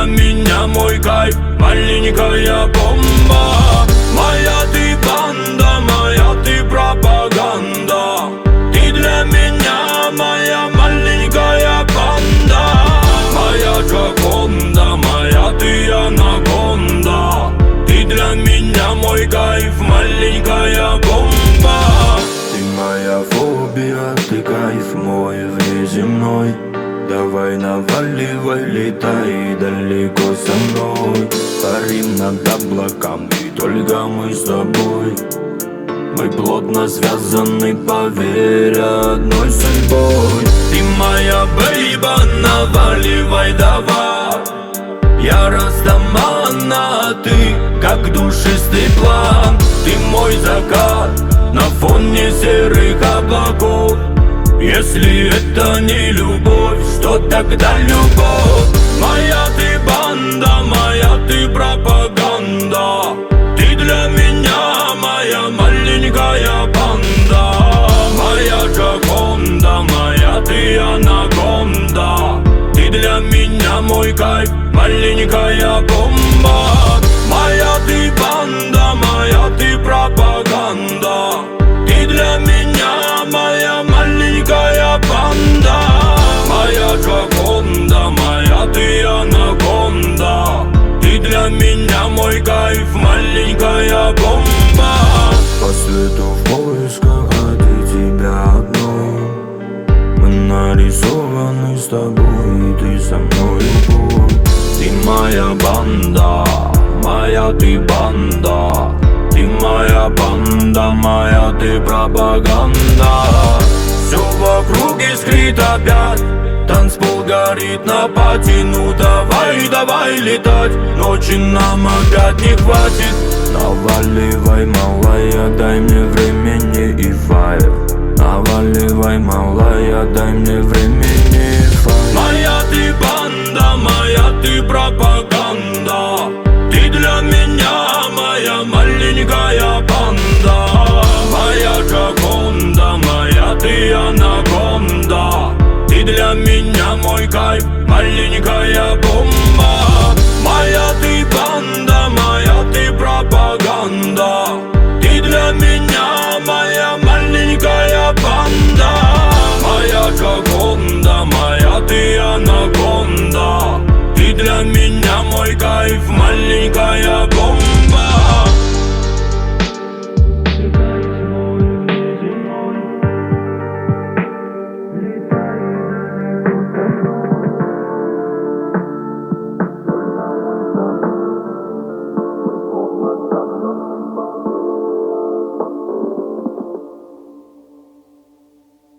меня мой кайф, маленькая бомба. Моя ты банда, моя ты пропаганда. Ты для меня моя маленькая банда. Моя Джаконда, моя ты анаконда. Ты для меня мой кайф, маленькая бомба. Ты моя фобия, ты кайф мой внеземной. Давай наваливай, летай далеко со мной. Парим над облаками, только мы с тобой. Мы плотно связаны, поверь, одной судьбой. Ты моя бейба, наваливай давай. Я растамана, ты как душистый план. Ты мой закат на фоне серых облаков. Если это не любовь, что тогда любовь? Моя ты банда, моя ты пропаганда. Ты для меня моя маленькая банда. Моя Джаконда, моя ты анаконда. Ты для меня мой кайф, маленькая бомба. Моя ты банда, моя ты пропаганда. Ты для меня моя маленькая банда. Моя Джаконда, моя ты анаконда. Ты для меня мой кайф, маленькая бомба. По свету в поисках, а ты тебя одну. Мы нарисованы с тобой, и ты со мной любовь. Ты моя банда, моя ты банда. Ты моя банда, моя ты пропаганда. Все вокруг искрит опять, танцпол горит на пати. Ну давай, давай летать, ночи нам опять не хватит. Наваливай, малая, дай мне времени и фаер. Наваливай, малая, дай мне времени и фаер. Моя ты банда, моя ты пропаганда. Ты для меня моя маленькая банда. Моя Джаконда, моя ты анаконда. Ты для меня мой кайф, маленькая бомба. Моя ты банда, моя ты пропаганда. Ты для меня моя маленькая банда. Моя Джаконда, моя ты анаконда. Ты для меня мой кайф, маленькая бомба.